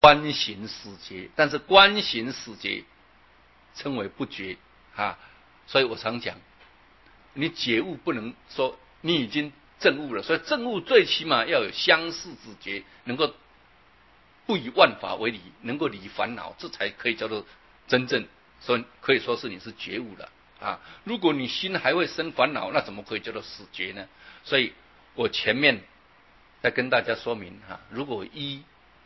观行始觉，但是观行始觉称为不觉啊。所以我常讲，你觉悟不能说你已经证悟了，所以证悟最起码要有相似之觉，能够不以万法为理，能够离烦恼，这才可以叫做真正，所以可以说是你是觉悟了啊。如果你心还会生烦恼，那怎么可以叫做始觉呢？所以我前面再跟大家说明哈，如果依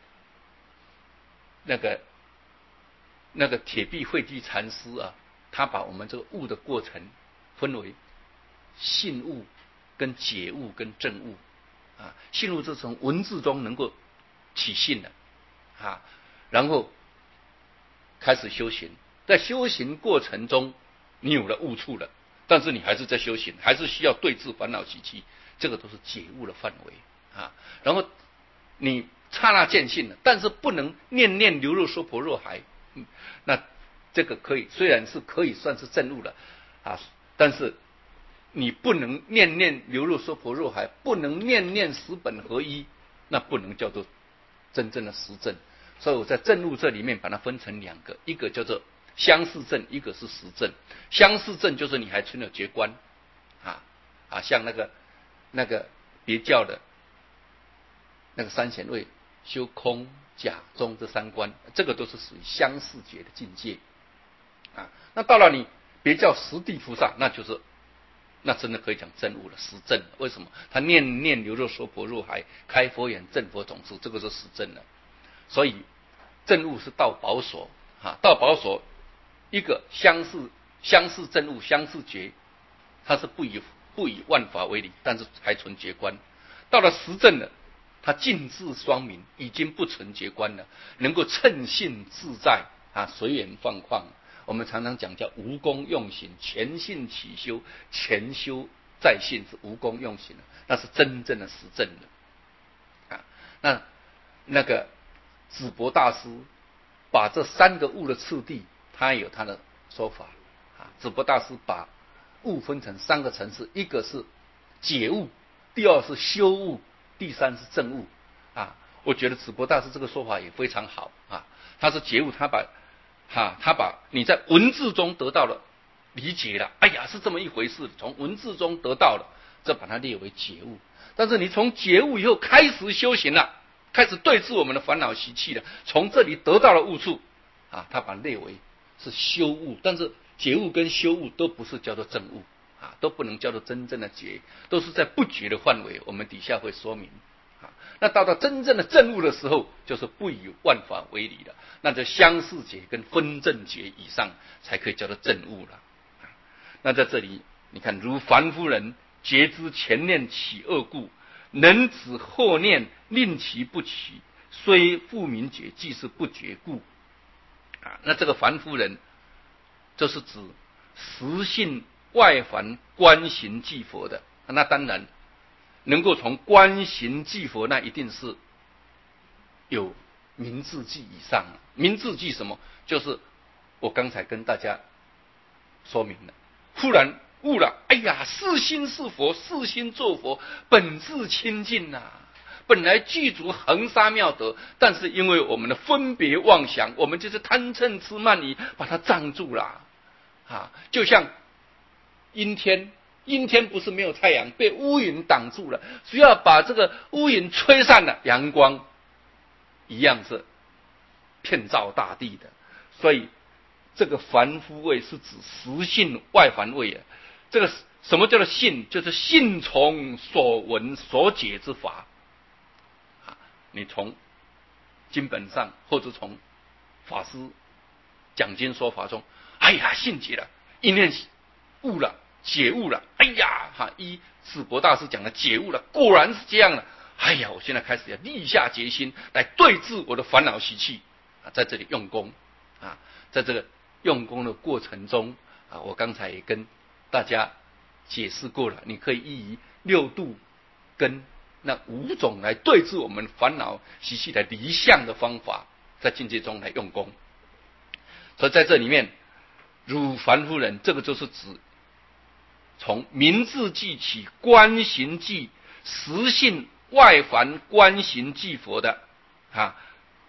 那个铁壁慧居禅师啊，他把我们这个悟的过程分为信悟、跟解悟、跟证悟啊。信悟是从文字中能够起信的啊，然后开始修行，在修行过程中，你有了悟处了，但是你还是在修行，还是需要对治烦恼习气，这个都是解悟的范围啊。然后你刹那见性了，但是不能念念流入娑婆若海，那这个可以，虽然是可以算是证悟了啊，但是你不能念念流入娑婆若海，不能念念十本合一，那不能叫做真正的实证。所以我在证悟这里面把它分成两个，一个叫做相似证，一个是实证。相似证就是你还存有觉观像那个别教的那个三贤位修空假中这三观，这个都是属于相似觉的境界啊。那到了你别教十地菩萨，那真的可以讲证悟了，实证了。为什么？他念念流入娑婆若海，开佛眼证佛种子，这个是实证了。所以证悟是到宝所到宝所一个相似证悟，相似觉，它是不以万法为理，但是还存觉观。到了实证了，他尽智双明，已经不存觉观了，能够称性自在随缘放旷。我们常常讲叫无功用行，全性起修，全修在性，是无功用行，那是真正的实证的那个智博大师把这三个悟的次第，他有他的说法智博大师把悟分成三个层次，一个是解悟，第二是修悟，第三是证悟我觉得智博大师这个说法也非常好他是解悟，他把你在文字中得到了理解了，哎呀是这么一回事，从文字中得到了，这把它列为解悟。但是你从解悟以后开始修行了，开始对治我们的烦恼习气了，从这里得到了悟处他把它列为是修悟。但是解悟跟修悟都不是叫做正悟都不能叫做真正的觉，都是在不觉的范围，我们底下会说明那到真正的证悟的时候，就是不以万法为理了，那就相似觉跟分正觉以上才可以叫做证悟了那在这里你看，如凡夫人觉知前念起恶故，能止后念令其不起，虽复明觉，即是不觉故那这个凡夫人，这是指实性外凡观行即佛的那当然能够从观行即佛，那一定是有明智记以上明智记什么？就是我刚才跟大家说明了，忽然悟了，哎呀，是心是佛，是心作佛，本自清净本来具足恒沙妙德，但是因为我们的分别妄想，我们就是贪嗔痴慢疑，把它障住了就像阴天不是没有太阳，被乌云挡住了，只要把这个乌云吹散了，阳光一样是遍照大地的。所以这个凡夫位是指实性外凡位这个什么叫做信？就是信从所闻所解之法你从经本上或者从法师讲经说法中，哎呀信解了，一念悟了，解悟了，哎呀依智博大师讲的解悟了，果然是这样了，哎呀我现在开始要立下决心来对治我的烦恼习气在这里用功在这个用功的过程中我刚才也跟大家解释过了，你可以依六度跟那五种来对治我们烦恼习气的离相的方法，在境界中来用功。所以在这里面，汝凡夫人，这个就是指从明智记起，观行记实性外凡观行记佛的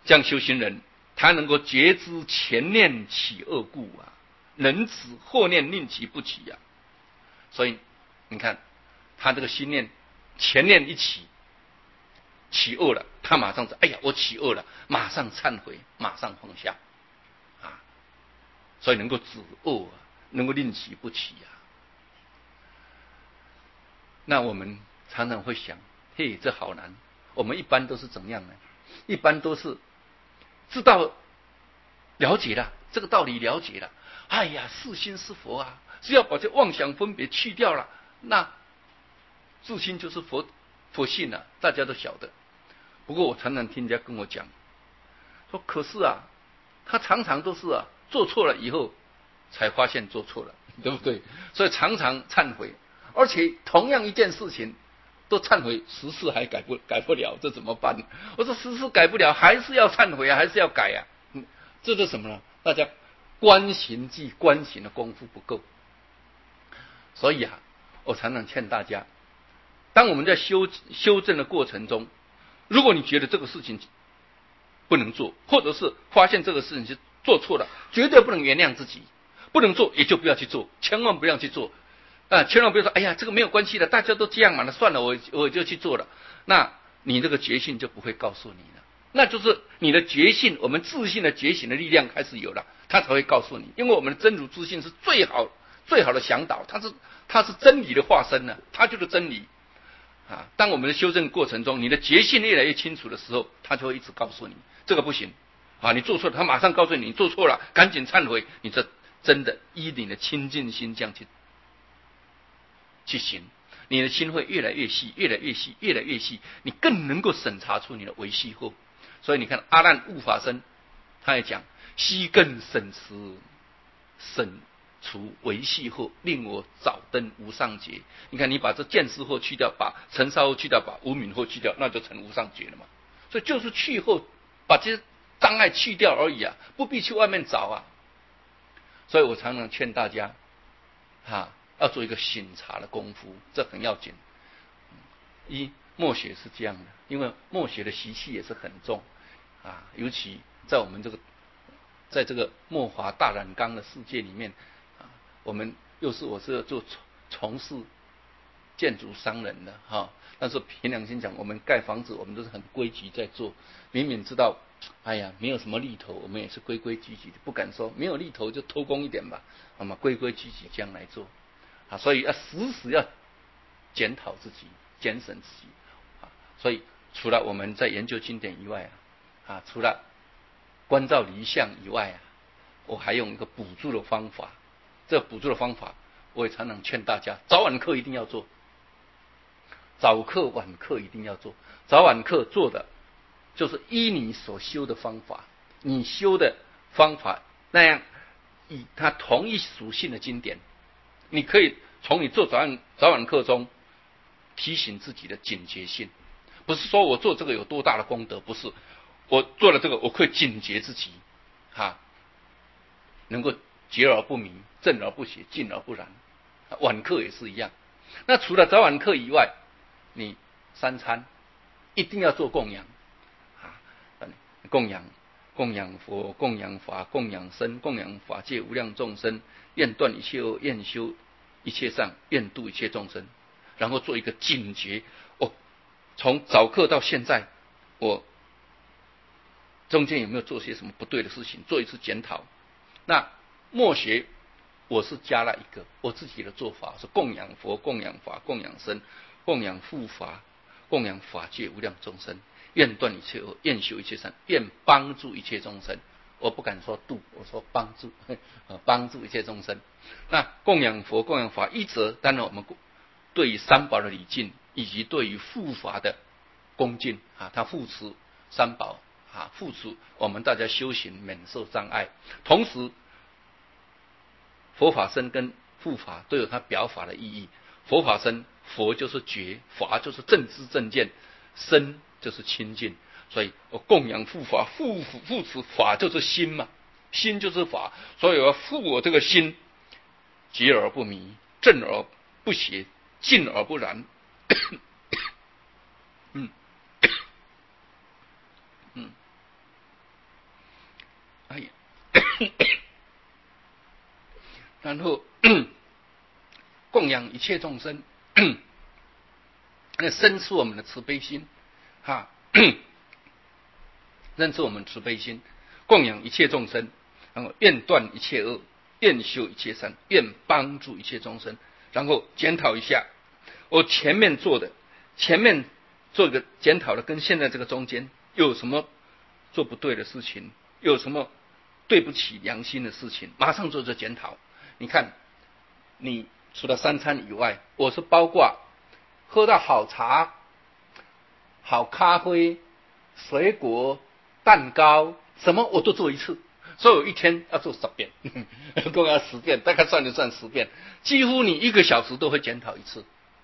这样修行人，他能够觉知前念起恶故啊，能止后念令其不起啊。所以你看，他这个心念前念一起恶了，他马上哎呀，我起恶了，马上忏悔，马上放下啊。所以能够止恶啊，能够令其不起啊。那我们常常会想，嘿，这好难。我们一般都是怎么样呢？一般都是知道了解了这个道理，了解了，哎呀，是心是佛啊，只要把这妄想分别去掉了，那自心就是佛性了，大家都晓得。不过我常常听人家跟我讲，说可是啊，他常常都是做错了以后才发现做错了，对不对？所以常常忏悔，而且同样一件事情都忏悔10次还改不了，这怎么办？我说10次改不了，还是要忏悔啊，还是要改啊。这是什么呢？大家观行的功夫不够。所以我常常劝大家，当我们在修正的过程中，如果你觉得这个事情不能做，或者是发现这个事情是做错了，绝对不能原谅自己，不能做也就不要去做，千万不要去做千万不要说哎呀这个没有关系的，大家都这样嘛，那算了，我就去做了。那你这个觉性就不会告诉你了，那就是你的觉性，我们自信的觉醒的力量开始有了，它才会告诉你。因为我们的真如自信是最好的向导，它是真理的化身呢，它就是真理当我们的修正过程中，你的觉性越来越清楚的时候，它就会一直告诉你这个不行你做错了，它马上告诉你做错了，赶紧忏悔。你这真的依你的清净心这样去行，你的心会越来越细，越来越细，越来越细，你更能够审查出你的维系后。所以你看阿难悟法身，他也讲悉更审持审除维系后，令我早登无上觉。你看你把这见思后去掉，把尘沙后去掉，把无明后去掉，那就成无上觉了嘛。所以就是去后把这些障碍去掉而已不必去外面找所以我常常劝大家要做一个省察的功夫，这很要紧。默学是这样的，因为默学的习气也是很重尤其在我们在这个末法大染缸的世界里面我是做从事建筑商人的但是凭良心讲，我们盖房子我们都是很规矩在做，明明知道哎呀没有什么利头，我们也是规规矩矩的，不敢说没有利头就偷工一点吧，规规矩矩这样来做所以时要检讨自己，检审自己所以除了我们在研究经典以外除了观照离相以外我还用一个补助的方法。这补助的方法我也常常劝大家，早晚课一定要做，早课晚课一定要做。早晚课做的就是依你所修的方法，你修的方法那样以它同一属性的经典，你可以从你做早晚课中提醒自己的警觉性。不是说我做这个有多大的功德，不是，我做了这个我可以警觉自己能够觉而不迷，正而不邪，静而不染。晚课也是一样。那除了早晚课以外，你3餐一定要做供养供养佛，供养法，供养僧，供养法界无量众生，愿断一切恶，愿修一切善，愿度一切众生。然后做一个警觉，从早课到现在，我中间有没有做些什么不对的事情，做一次检讨。那默学我是加了一个我自己的做法，是供养佛，供养法，供养僧，供养护法，供养法界无量众生，愿断一切恶，愿修一切善，愿帮助一切众生。我不敢说度，我说帮助帮助一切众生。那供养佛，供养法，一则当然我们对于三宝的礼敬，以及对于护法的恭敬他护持三宝护持我们大家修行免受障碍。同时佛法僧跟护法都有它表法的意义。佛法僧，佛就是觉，法就是正知正见，僧就是清净。所以我供养护法，护持法就是心嘛，心就是法，所以我要护我这个心，觉而不迷，正而不邪，静而不染哎，然后供养一切众生，那生出我们的慈悲心，哈，认出我们慈悲心，供养一切众生，然后愿断一切恶，愿修一切善，愿帮助一切众生，然后检讨一下我前面做一个检讨的，跟现在这个中间有什么做不对的事情，有什么对不起良心的事情，马上做这检讨。你看，你除了3餐以外，我是包括喝到好茶、好咖啡、水果、蛋糕，什么我都做一次，所以我一天要做10遍，共要10遍，大概算就算10遍，几乎你1个小时都会检讨一次，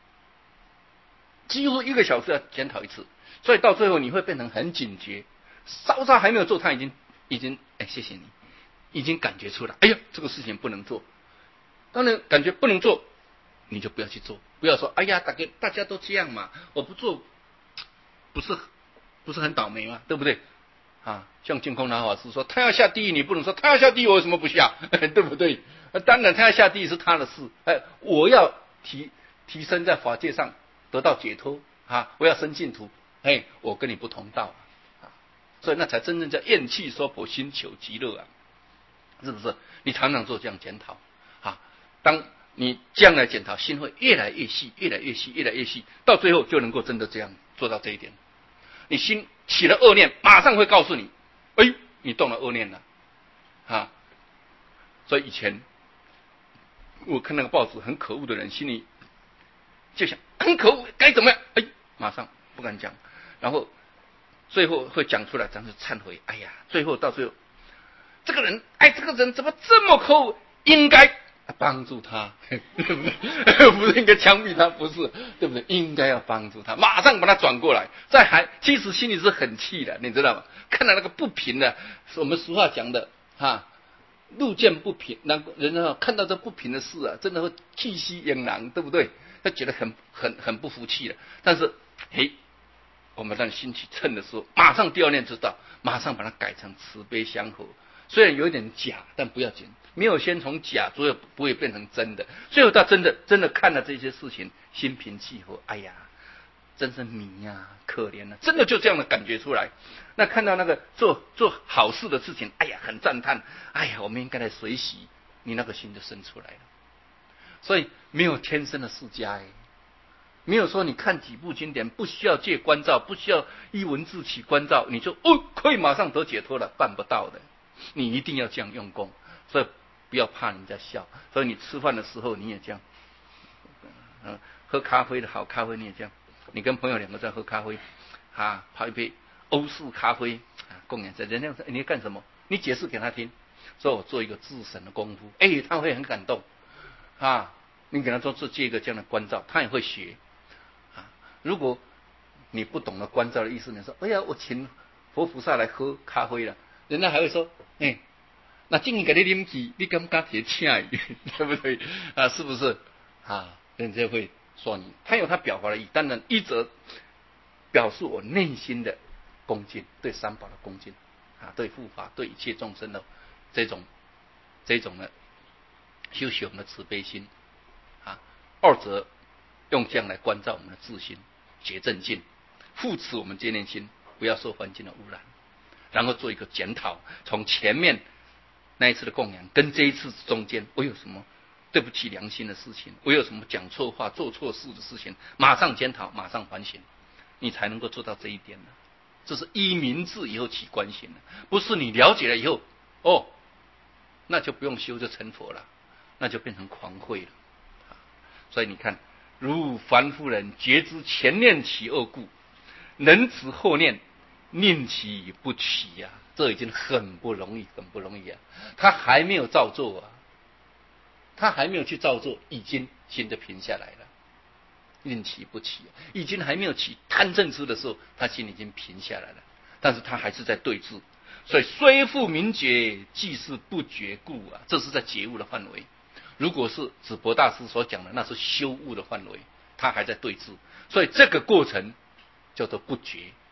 几乎1个小时要检讨一次，所以到最后你会变成很警觉，稍稍还没有做，他已经谢谢你，已经感觉出来，哎呀，这个事情不能做。当然感觉不能做，你就不要去做，不要说哎呀，大家都这样嘛，我不做，不是很倒霉吗？对不对？啊，像净空老法师说，他要下地狱，你不能说他要下地狱，我为什么不下？对不对？当然他要下地狱是他的事，我要提升在法界上得到解脱啊，我要升净土，我跟你不同道啊，所以那才真正叫厌弃娑婆，心求极乐啊，是不是？你常常做这样检讨啊，当你这样来检讨，心会越来越细，越来越细，越来越细，到最后就能够真的这样做到这一点。你心起了恶念，马上会告诉你，你动了恶念了啊！所以以前我看那个报纸，很可恶的人，心里就想很可恶，该怎么样？马上不敢讲，然后最后会讲出来，咱是忏悔。哎呀，到最后，这个人怎么这么可恶？应该帮助他，对不对？不是应该枪毙他，不是，对不对？应该要帮助他，马上把他转过来。其实心里是很气的，你知道吗？看到那个不平的，是我们俗话讲的路见不平，人看到这不平的事啊，真的会气息俨然，对不对？他觉得很不服气了。但是，我们让心起称的时候，马上第2念知道，马上把它改成慈悲相和。虽然有一点假，但不要紧，没有先从假，所以不会变成真的。最后他真的看了这些事情，心平气和，哎呀，真是迷呀，可怜啊，真的就这样的感觉出来。那看到那个做好事的事情，哎呀，很赞叹，哎呀，我们应该来随喜，你那个心就生出来了。所以没有天生的释迦，没有说你看几部经典不需要借观照，不需要依文字起观照，你就可以马上得解脱了，办不到的。你一定要这样用功，所以不要怕人家笑。所以你吃饭的时候你也这样，喝咖啡的好咖啡你也这样。你跟朋友2个在喝咖啡，泡一杯欧式咖啡，供养在人家说你要干什么？你解释给他听，说我做一个自省的功夫，他会很感动你给他说借一个这样的关照，他也会学如果你不懂得关照的意思，你说哎呀，我请佛菩萨来喝咖啡了。人家还会说，那今天给你啉起，你敢不敢提请伊，对不对是不是人家会说你，他有他表达的意义，当然一则表示我内心的恭敬，对三宝的恭敬对护法，对一切众生的这种的修习我们的慈悲心二则用这样来关照我们的自心，觉正境，护持我们戒念心，不要受环境的污染。然后做一个检讨，从前面那一次的供养跟这一次中间，我有什么对不起良心的事情，我有什么讲错话、做错事的事情，马上检讨，马上反省，你才能够做到这一点呢。这是依明智以后起观行的，不是你了解了以后，那就不用修就成佛了，那就变成狂慧了。所以你看，如凡夫人觉知前念起恶故，能止后念，念起不起这已经很不容易，很不容易他还没有造作他还没有去造作，已经心就平下来了。念起不起已经还没有起贪嗔痴的时候，他心已经平下来了，但是他还是在对峙。所以虽复明觉，即是不觉故这是在觉悟的范围。如果是智博大师所讲的，那是修悟的范围，他还在对峙。所以这个过程叫做不觉，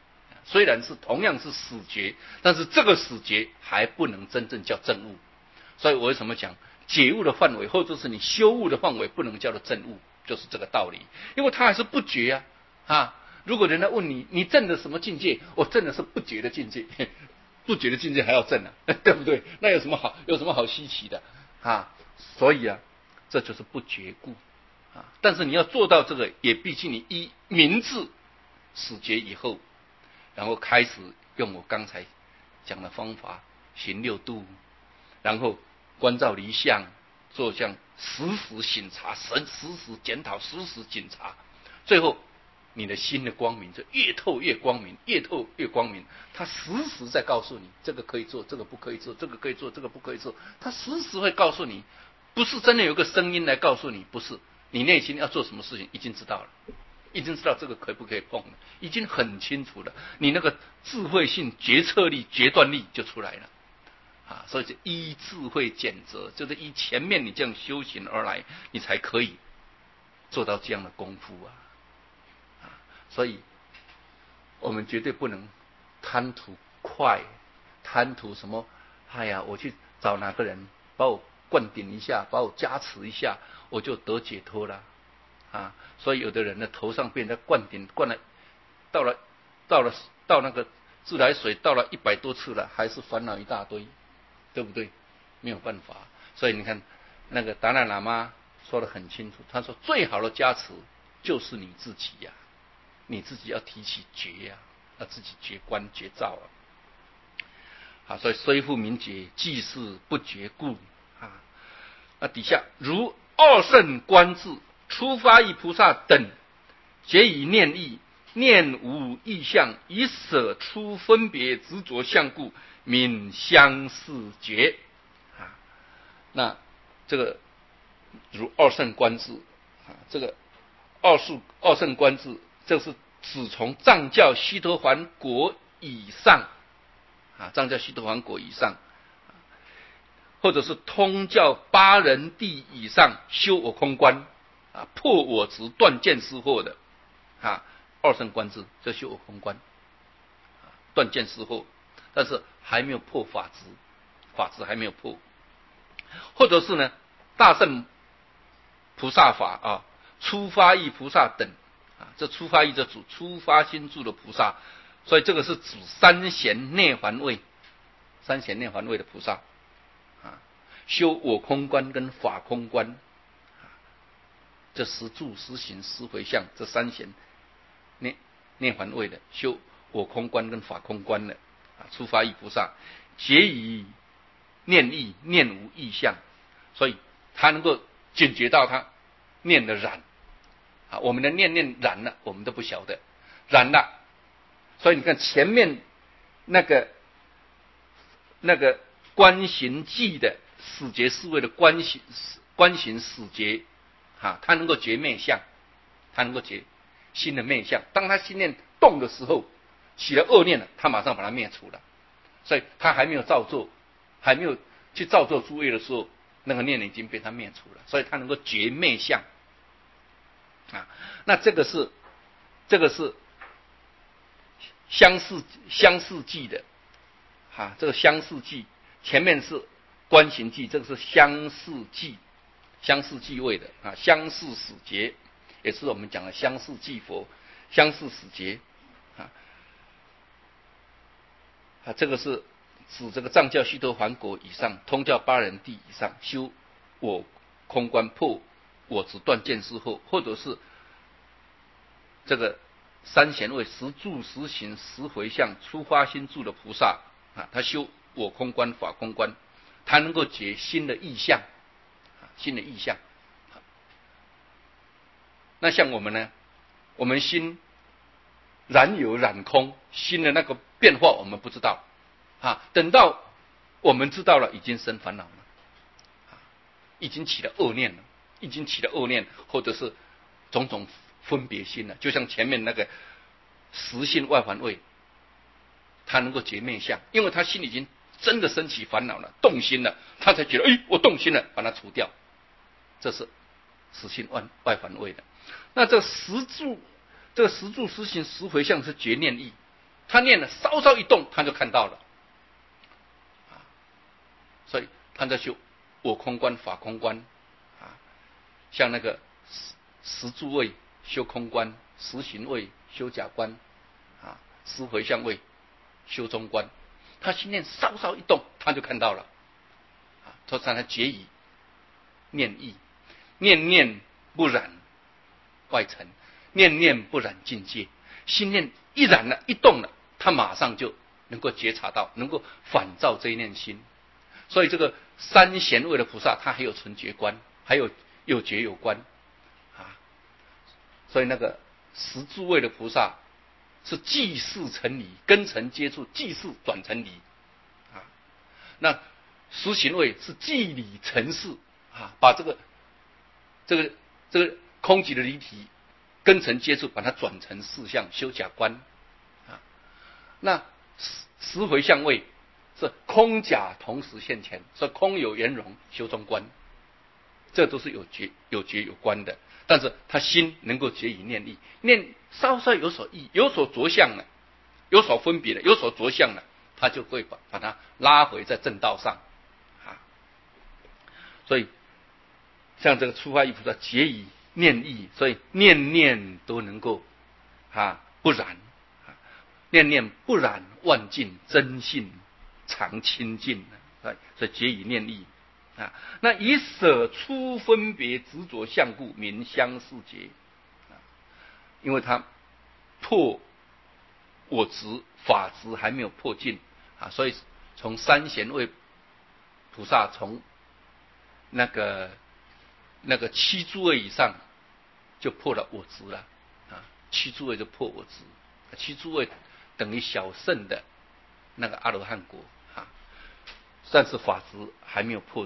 虽然是同样是死觉，但是这个死觉还不能真正叫证悟。所以我为什么讲觉悟的范围，或者是你修悟的范围，不能叫做证悟，就是这个道理。因为他还是不觉啊。如果人家问你，你证的什么境界？我证的是不觉的境界，不觉的境界还要证对不对？那有什么好稀奇的所以这就是不觉故但是你要做到这个，也必须你依明智死觉以后，然后开始用我刚才讲的方法行六度，然后观照离相，做像时时省察，时时检讨，时时检查，最后你的心的光明就越透越光明，越透越光明。他时时在告诉你，这个可以做，这个不可以做，这个可以做，这个不可以做。他时时会告诉你，不是真的有个声音来告诉你，不是，你内心要做什么事情已经知道了，已经知道这个可不可以碰了，已经很清楚了。你那个智慧性、决策力、决断力就出来了所以就依智慧检则，就是依前面你这样修行而来，你才可以做到这样的功夫所以我们绝对不能贪图快，贪图什么？我去找哪个人把我灌顶一下，把我加持一下，我就得解脱了所以有的人呢，头上被人家灌顶，灌了，到那个自来水倒了100多次了，还是烦恼一大堆，对不对？没有办法。所以你看，那个达赖喇嘛说得很清楚，他说最好的加持就是你自己你自己要提起觉要自己觉观觉照所以虽复名觉，即是不觉故那底下如二圣观智、初发意菩萨等，皆以念意，念无意象，以舍出分别执着相故，名相似觉那这个如二圣观智这个二圣观智，这是只从藏教须陀洹果以上藏教须陀洹果以上，或者是通教八人地以上修我空观破我执断见思惑的二圣观智，这修我空观断见思惑，但是还没有破法执，法执还没有破。或者是呢大圣菩萨法初发意菩萨等这初发意就指初发心住的菩萨，所以这个是指三贤内环位，三贤内环位的菩萨修我空观跟法空观这十住十行十回向，这三贤内环位的修我空观跟法空观的初发意菩萨，皆以念意念无意象，所以他能够警觉到他念的染我们的念染了，我们都不晓得染了。所以你看前面那个观行记的死结思维的观行死结他能够觉面相，他能够觉心的面相。当他心念动的时候，起了恶念了，他马上把它灭除了。所以他还没有造作，还没有去造作诸业的时候，那个念已经被他灭除了，所以他能够觉灭相那这个是相似记的这个相似记前面是观行记，这个是相似记位的相似死结，也是我们讲的相似记佛，相似死结这个是指这个藏教须陀洹果以上，通教八人地以上修我空观破我执断见思惑，或者是这个三贤位十住十行十回向初发心住的菩萨他修我空观法空观，他能够解新的意象那像我们呢，我们心染有染空，心的那个变化我们不知道等到我们知道了，已经生烦恼了已经起了恶念了，或者是种种分别心了。就像前面那个实性外环位，他能够觉面相，因为他心里已经真的升起烦恼了，动心了，他才觉得我动心了，把它除掉。这是实性外环位的。那这个十住实行十回向是觉念意， 他念了稍稍一动，他就看到了。所以他在修我空观、法空观像那个十住位修空观，十行位修假观十回向位修中观。他心念稍稍一动，他就看到了说他结以念意，念念不染外尘，念念不染境界。心念一染了，一动了，他马上就能够觉察到，能够反照这一念心。所以这个三贤位的菩萨，他还有纯觉观，还有有觉有观所以那个十住位的菩萨是即事成理，根尘接触，即事转成理那十行位是即理成事把这个空寂的离体根尘接触，把它转成事相，修假观那十回向位是空假同时现前，是空有圆融，修中观。这都是有觉有观的，但是他心能够结以念意，念稍稍有所意，有所着相了，有所分别了，有所着相了，他就会把它拉回在正道上所以像这个初发意菩萨结以念意，所以念念都能够不染念念不染万境真性常清净所以结以念意那以舍出分别执着相故名相似结因为他破我执法执还没有破尽所以从三贤位菩萨从那个七诸位以上就破了我执了七诸位就破我执，七诸位等于小圣的那个阿罗汉果但是法执还没有破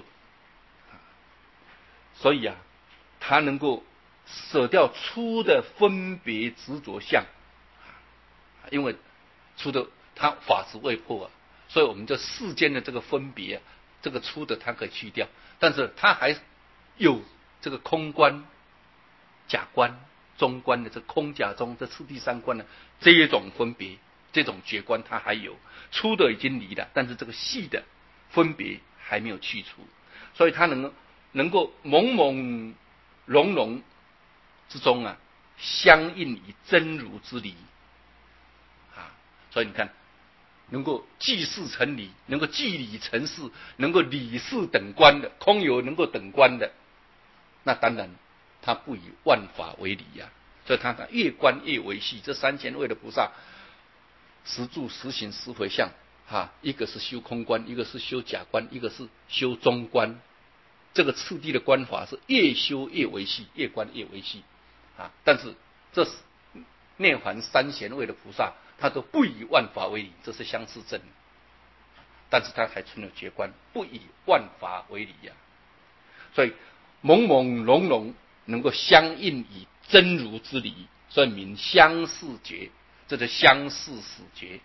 所以他能够舍掉粗的分别执着相因为粗的他法执未破所以我们这世间的这个分别这个粗的他可以去掉，但是他还有这个空观假观中观的这空假中这次第三观的这一种分别，这种觉观他还有粗的已经离了，但是这个细的分别还没有去除，所以他能够朦朦胧胧之中相应以真如之理所以你看能够即事成理，能够即理成事，能够理事等观的空有能够等观的，那当然他不以万法为理所以他越观越维系。这三贤位的菩萨十住十行十回向一个是修空观，一个是修假观，一个是修中观，这个次第的观法是越修越维系，越观越维系但是这是涅槃三贤位的菩萨他都不以万法为理，这是相似证，但是他还存有觉观，不以万法为理所以朦朦胧胧能够相应以真如之理，所以名相似觉，这是相似死觉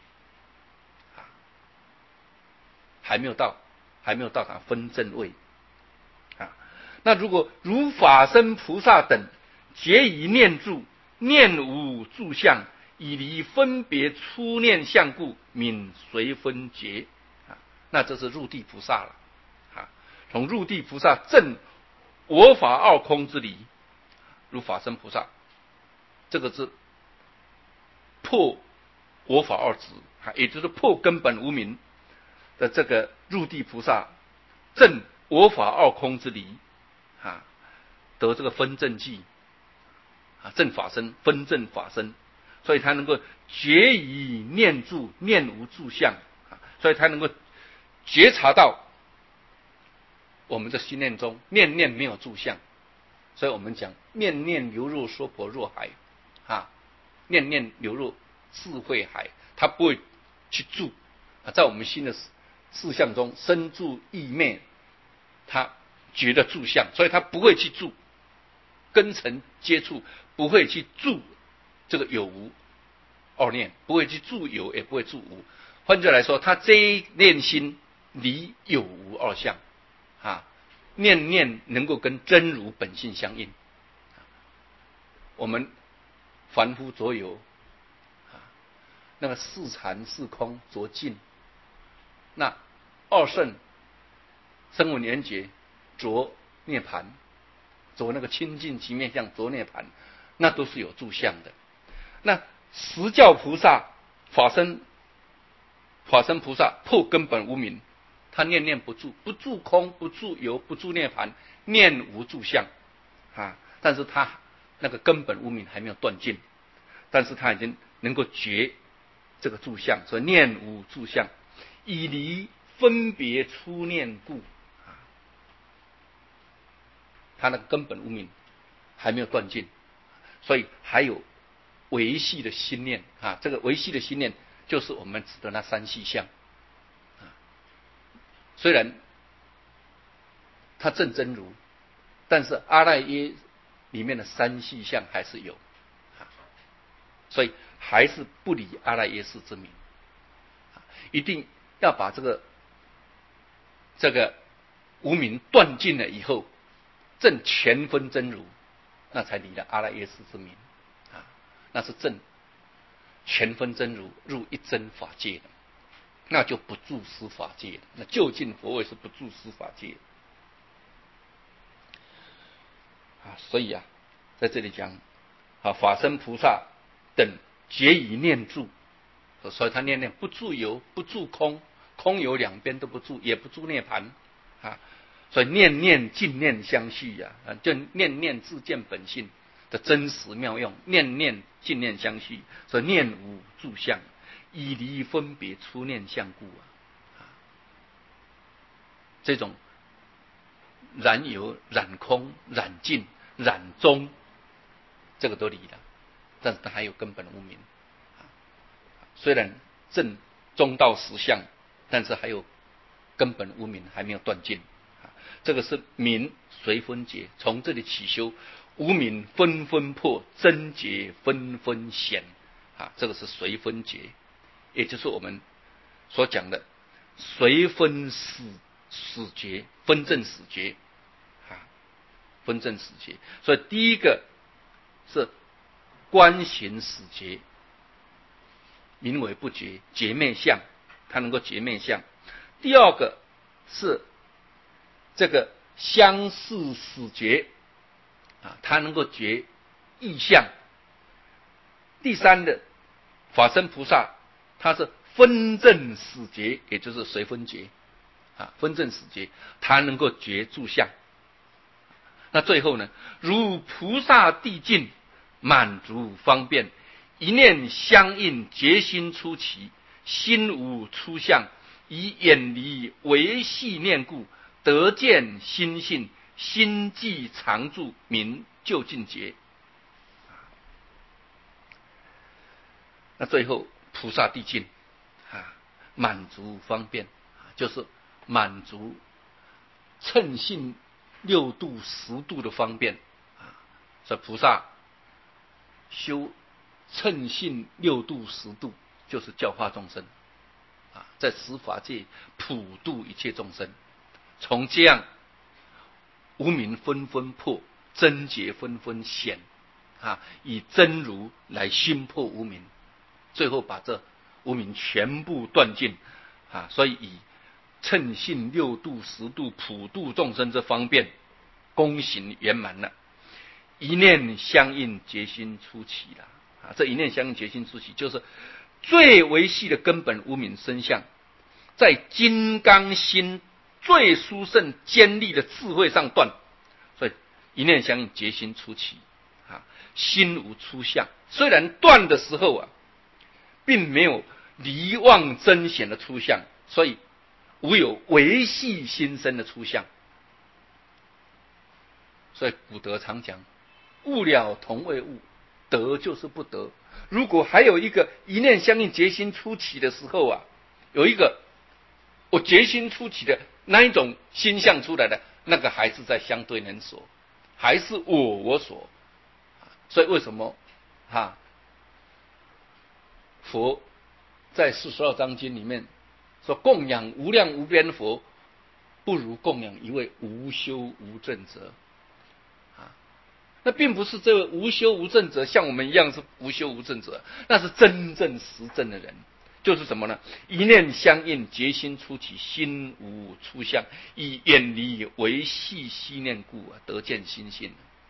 还没有到达分正位那如果如法身菩萨等结以念住，念无住相，以离分别初念相故，泯随分结那这是入地菩萨了从入地菩萨证我法二空之理，如法身菩萨这个是破我法二执也就是破根本无明的这个入地菩萨证我法二空之理得这个分正记正法身分正法身，所以他能够觉以念住，念无住相所以他能够觉察到我们的心念中念念没有住相，所以我们讲念念流入娑婆若海念念流入智慧海，他不会去住在我们心的事项中生住意灭，他觉得住相，所以他不会去住根尘接触，不会去住这个有无二念，不会去住有，也不会住无。换句来说，他这一念心离有无二相念念能够跟真如本性相应。我们凡夫所有那个四禅四空着净，那二圣声闻缘觉着涅盘，着那个清净极灭相着涅盘，那都是有住相的。那十教菩萨法身菩萨破根本无明，他念念不住，不住空，不住有，不住涅盘，念无住相啊。但是他那个根本无明还没有断尽，但是他已经能够觉这个住相，所以念无住相，以离分别出念故啊。他那个根本无明还没有断尽，所以还有维系的心念啊。这个维系的心念就是我们指的那三细相啊。虽然他证真如，但是阿赖耶里面的三细相还是有啊，所以还是不离阿赖耶识之名，一定要把这个无明断尽了以后，证全分真如，那才离了阿赖耶识之名啊，那是证全分真如入一真法界的，那就不住思法界的。那究竟佛位是不住思法界啊，所以啊，在这里讲啊，法身菩萨等皆以念住，所以他念念不住有，不住空，空有两边都不住，也不住涅盘啊，所以念念净念相续啊，就念念自见本性的真实妙用，念念净念相续，所以念无住相，以离分别出念相故啊，这种染有、染空、染净、染中，这个都离了，但是它还有根本无明。虽然证中道实相，但是还有根本无明还没有断尽。这个是明随分解，从这里起修，无明纷纷破，真结纷纷显啊，这个是随分解，也就是我们所讲的随分死结，分正死结啊，分正死结。所以第一个是观行死结，名为不觉，觉灭相，它能够觉灭相。第二个是这个相似死结啊，它能够觉异相。第三的法身菩萨，它是分正死结，也就是随分结啊，分正死结，它能够觉住相。那最后呢，如菩萨地境，满足方便，一念相应，决心出奇，心无出相，以远离维系念故，得见心性，心即常住，名究竟觉。那最后菩萨地境啊，满足方便，就是满足称性六度十度的方便啊。所以菩萨修称性六度十度，就是教化众生啊，在十法界普度一切众生，从这样无明纷纷破，真结纷纷显啊，以真如来熏破无明，最后把这无明全部断尽啊，所以以称性六度十度普度众生这方便功行圆满了，一念相应决心出奇了啊！这一念相应决心出奇，就是最维系的根本无明身相，在金刚心最殊胜坚立的智慧上断，所以一念相应决心出奇啊，心无出相。虽然断的时候啊，并没有离妄真显的出相，所以无有维系心生的出相。所以古德常讲，悟了同为悟，得就是不得。如果还有一个一念相应决心出奇的时候啊，有一个我决心出奇的那一种心相出来的，那个还是在相对人所，还是我所。所以为什么佛在42章经里面说，供养无量无边佛，不如供养一位无修无证者。 那并不是这位无修无证者像我们一样是无修无证者，那是真正实证的人。就是什么呢？一念相应，决心出起，心无出相，以远离维系息念故，得见心性。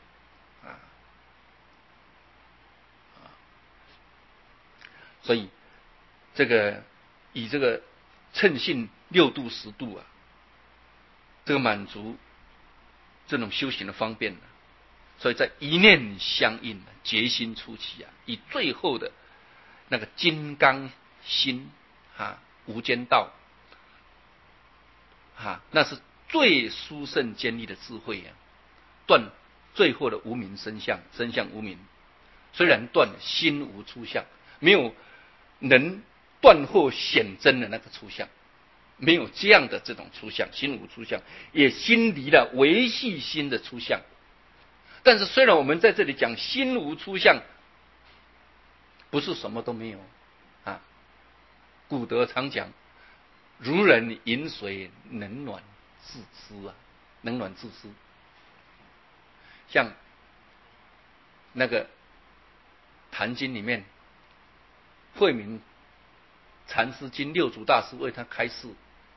所以这个以这个称性6度10度这个满足这种修行的方便所以在一念相应，决心出起以最后的那个金刚心无间道那是最殊胜坚立的智慧断最后的无明生相，生相无明，虽然断了，心无出相，没有能断后显真的那个出相，没有这样的这种出相，心无出相，也心离了维系心的出相。但是虽然我们在这里讲心无出相，不是什么都没有古德常讲，如人饮水，冷暖自知冷暖自知。像那个坛经里面，慧明禅师经六祖大师为他开示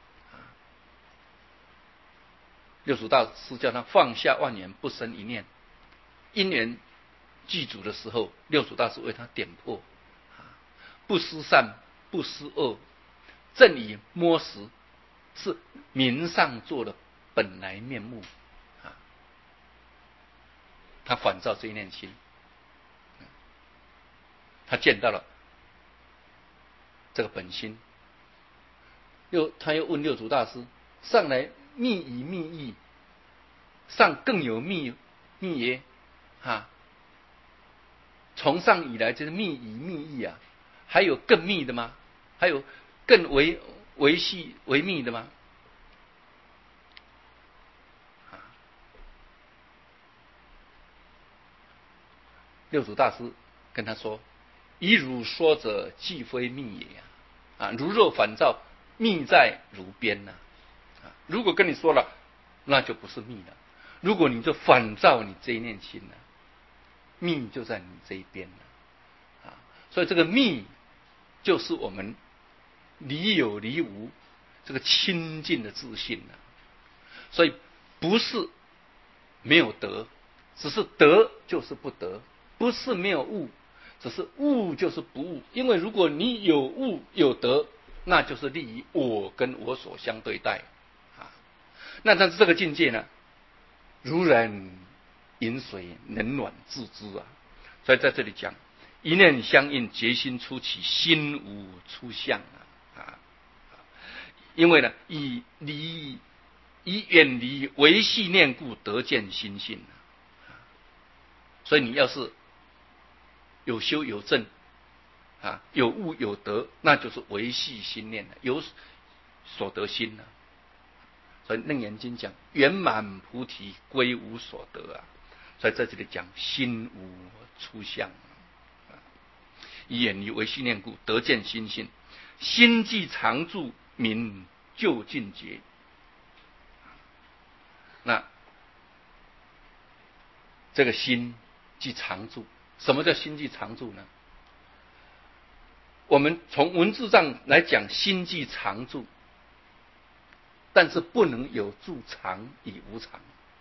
六祖大师叫他放下万缘，不生一念。因缘具足的时候，六祖大师为他点破不思善，不思恶，正以摸实，是明上座的本来面目他反照这一念心，他见到了这个本心。他又问六祖大师：上来密以密意，上更有密耶？从上以来就是密以密意还有更密的吗？还有更维系维密的吗？六祖大师跟他说：以汝说者，既非密也如若反照，密在汝边如果跟你说了，那就不是密了。如果你就反照你这一念心密就在你这一边所以这个密就是我们离有离无这个清净的自信所以不是没有得，只是得就是不得；不是没有悟，只是悟就是不悟。因为如果你有悟有得，那就是利于我跟我所相对待那但是这个境界呢，如人饮水，冷暖自知所以在这里讲，一念相应，决心出起，心无出相因为呢，以远离维系念故，得见心性所以你要是有修有证有悟有得，那就是维系心念有所得心所以楞严经讲圆满菩提，归无所得所以在这里讲心无出相以远离维系念故，得见心性。心既常住，名究竟觉。那这个心即常住，什么叫心即常住呢？我们从文字上来讲，心即常住，但是不能有住常与无常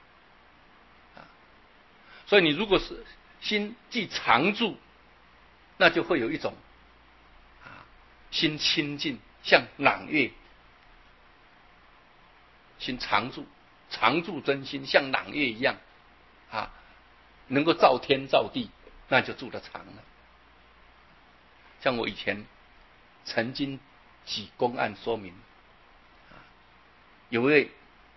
所以你如果是心即常住，那就会有一种心清净，像朗月。心常住，常住真心，像朗月一样能够照天照地，那就住得长了。像我以前曾经举公案说明有位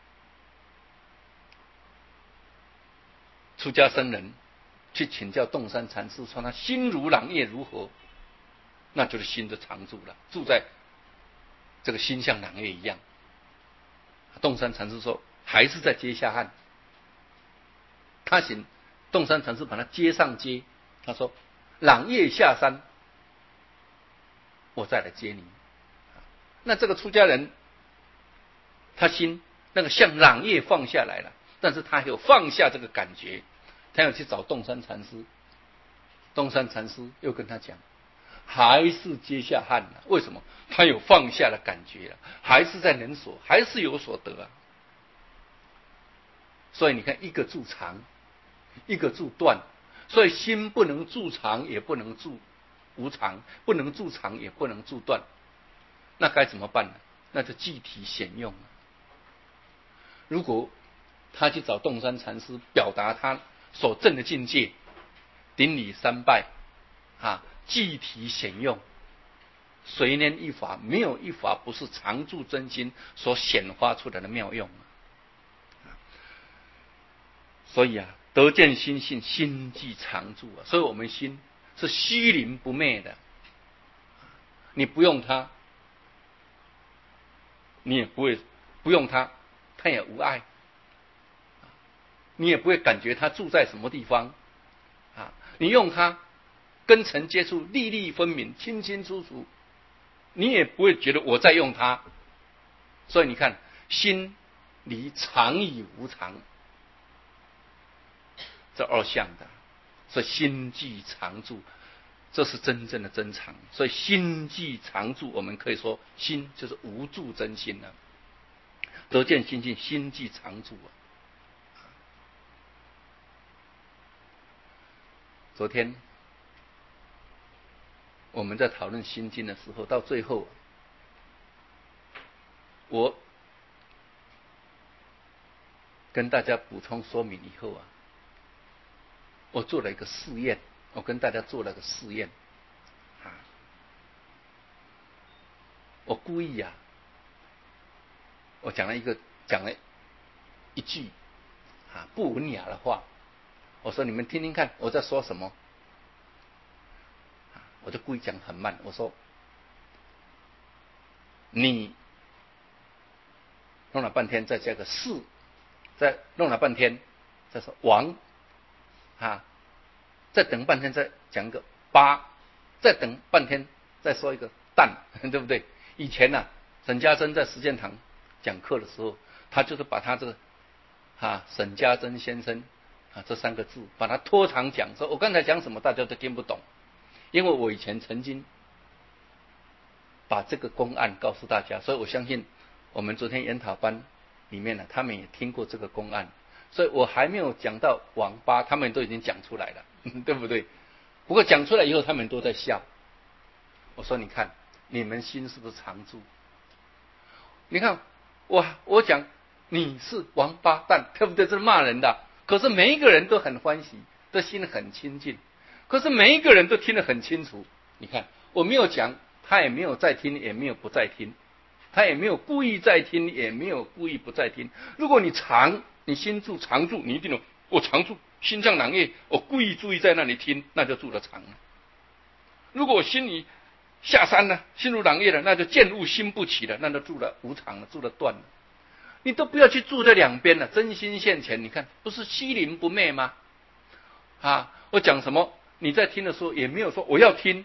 出家僧人去请教洞山禅师，说他心如朗月如何？那就是心就常住了，住在这个心像朗月一样。洞山禅师说还是在接下汉，他请洞山禅师把他接上接，他说朗月下山，我再来接你。那这个出家人他心那个像朗月放下来了，但是他有放下这个感觉他要去找洞山禅师，洞山禅师又跟他讲，还是接下汉了。为什么？他有放下的感觉了，还是在能所，还是有所得啊。所以你看，一个住常，一个住断，所以心不能住常，也不能住无常，不能住常，也不能住断，那该怎么办呢？那就具体显用了。如果他去找洞山禅师，表达他所证的境界，顶礼三拜，具体显用，随念一法，没有一法不是常住真心所显发出来的妙用。所以得见心性，心即常住啊。所以我们心是虚灵不灭的，你不用它，你也不会不用它，它也无碍，你也不会感觉它住在什么地方你用它跟尘接触，粒粒分明，清清楚楚，你也不会觉得我在用它。所以你看，心离常与无常这二项的，所以心即常住，这是真正的真常。所以心即常住，我们可以说心就是无住真心了。得见心性，心即常住昨天我们在讨论心经的时候，到最后我跟大家补充说明以后我做了一个试验，我跟大家做了个试验我故意我讲了一句不文雅的话，我说你们听听看我在说什么我就故意讲很慢，我说你弄了半天再加个是，再弄了半天再说王再等半天再讲个八，再等半天再说一个蛋，对不对？以前沈家珍在实践堂讲课的时候，他就是把他这个沈家珍先生这三个字把它拖长讲，说我刚才讲什么大家都听不懂，因为我以前曾经把这个公案告诉大家，所以我相信我们昨天研讨班里面他们也听过这个公案，所以我还没有讲到王八，他们都已经讲出来了，对不对？不过讲出来以后他们都在笑，我说你看你们心是不是常住？你看我讲你是王八蛋，对不对？这是骂人的，可是每一个人都很欢喜，都心很亲近，可是每一个人都听得很清楚。你看我没有讲，他也没有在听，也没有不在听，他也没有故意在听，也没有故意不在听。如果你心住常住，你一定有我常住心像朗月，我故意注意在那里听，那就住了常了。如果我心里下山了，心如朗月了，那就见物心不起了，那就住了无常了，住了断了。你都不要去住这两边了，真心现前，你看不是虚灵不灭吗？我讲什么你在听的时候也没有说我要听，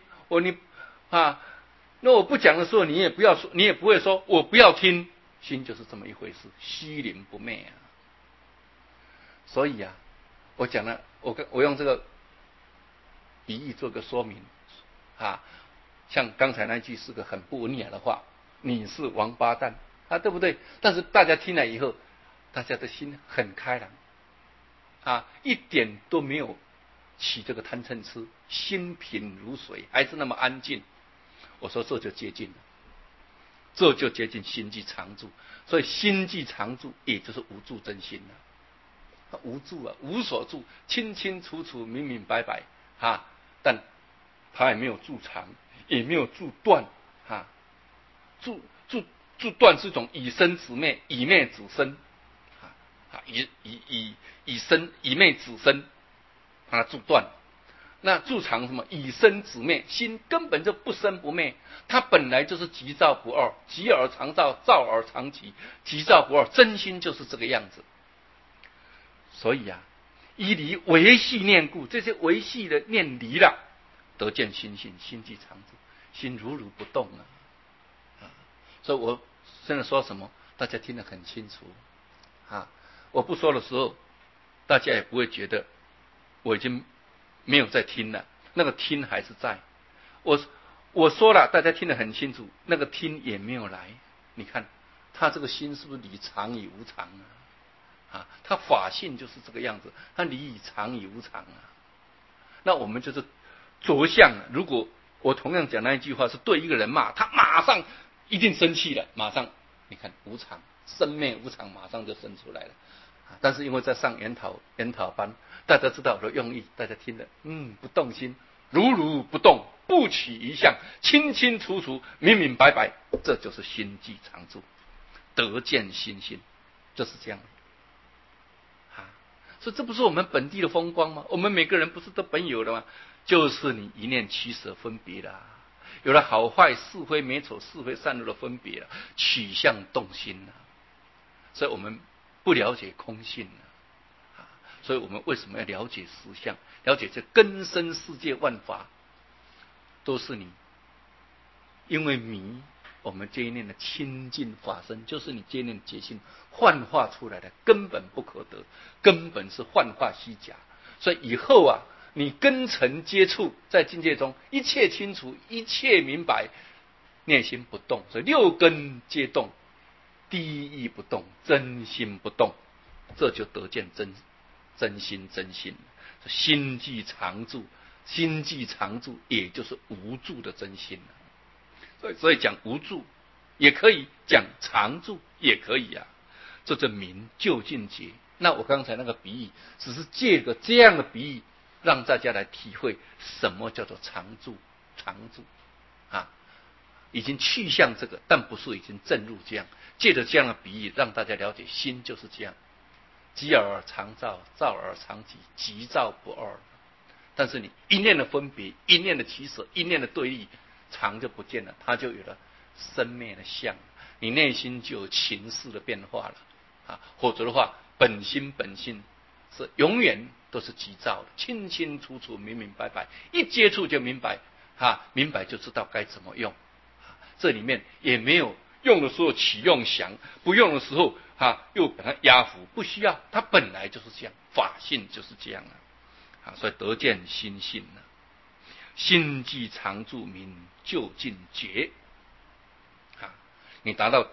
那我不讲的时候你也不要说，你也不会说我不要听，心就是这么一回事，虚灵不灭所以我讲了，我用这个比喻做个说明像刚才那句是个很不文雅的话，你是王八蛋对不对？但是大家听了以后，大家的心很开朗一点都没有起这个贪嗔痴，心平如水，还是那么安静。我说这就接近了，这就接近心即常住。所以心即常住，也就是无住真心了。无住无所住，清清楚楚，明明白白但他也没有住常，也没有住断住断是一种以生止灭，以灭止生以生以灭止生，把它住断。那住常什么？以生止灭，心根本就不生不灭，它本来就是即照不二，即而常照，照而常即，即照不二，真心就是这个样子。所以依离维系念故，这些维系的念离了，得见心性，心即常住，心如如不动所以我现在说什么，大家听得很清楚我不说的时候，大家也不会觉得我已经没有在听了，那个听还是在。我说了，大家听得很清楚，那个听也没有来。你看他这个心是不是离常以无常啊？他法性就是这个样子，他离常以无常啊。那我们就是着相，如果我同样讲那一句话是对一个人骂，他马上一定生气了，马上你看无常，生灭无常，马上就生出来了。但是因为在上研讨班，大家知道我的用意，大家听了，不动心，如如不动，不起一相，清清楚楚，明明白白，这就是心即常住，得见心性，就是这样。所以这不是我们本地的风光吗？我们每个人不是都本有的吗？就是你一念取舍分别啦，有了好坏是非美丑是非善恶的分别了，取向动心了。所以我们不了解空性了，所以我们为什么要了解实相？了解这根生世界万法，都是你因为迷。我们这一念的清净法身，就是你这一念的觉性幻化出来的，根本不可得，根本是幻化虚假。所以以后啊，你根尘接触在境界中，一切清楚，一切明白，内心不动。所以六根皆动，第一义不动，真心不动，这就得见真心真心。心即常住，心即常住，也就是无住的真心。所以讲无住也可以，讲常住也可以啊，这就名究竟觉。那我刚才那个比喻，只是借个这样的比喻，让大家来体会什么叫做常住。常住啊，已经去向这个，但不是已经正入这样。借着这样的比喻，让大家了解心就是这样，即而常照，照而常即，即照不二。但是你一念的分别，一念的取舍，一念的对立，常就不见了，它就有了生灭的相，你内心就有情势的变化了否则的话，本性是永远都是即照的，清清楚楚，明明白白，一接触就明白明白就知道该怎么用这里面也没有用的时候起用想，不用的时候又把它压服，不需要，它本来就是这样，法性就是这样所以得见心性心即常住，名究竟觉你达到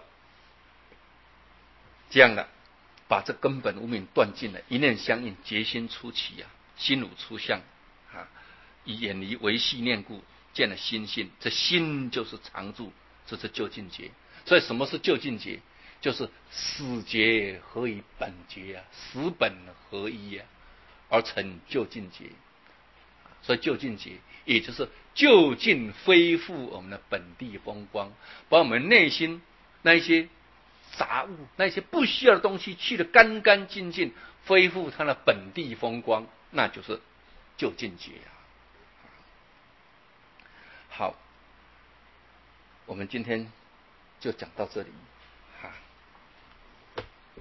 这样的，把这根本无明断尽了，一念相应，觉心出起心如出相以远离维系念故，见了心性，这心就是常住，这是究竟觉。所以什么是究竟觉？就是始觉合于本觉始本合一而成究竟觉。所以究竟觉也就是究竟恢复我们的本地风光，把我们内心那一些杂物，那些不需要的东西去得干干净净，恢复它的本地风光，那就是究竟觉好，我们今天就讲到这里。